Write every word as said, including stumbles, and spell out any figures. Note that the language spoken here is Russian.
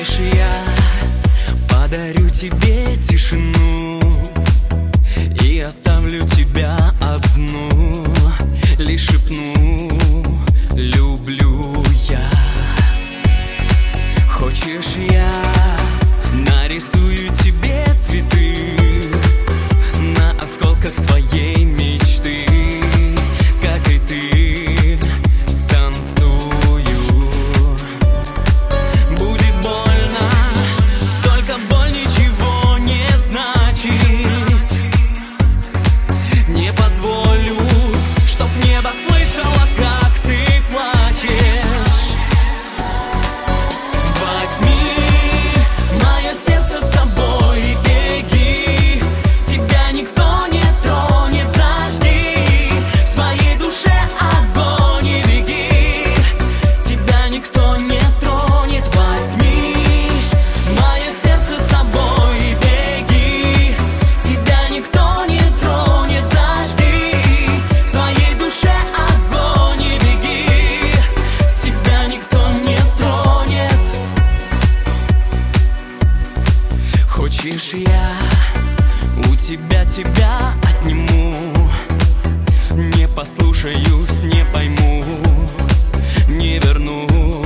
Хочешь, я подарю тебе тишину и оставлю тебя одну, лишь шепну: люблю я. Хочешь, я нарисую тебе цветы на осколках своей мечты, как и ты, станцую. Будет больно, только боль ничего не значит. Не позволю, чтоб небо слышало, как ты плачешь. Возьми мое сердце с собой и беги. Тебя никто не тронет, зажги в своей душе огонь и беги. Тебя никто не тронет. Возьми мое сердце с собой и беги. Тебя никто не тронет, зажги в своей душе огонь и беги. Тебя никто не тронет. Хочешь, я у тебя тебя отниму, не послушаюсь, не пойму, не верну.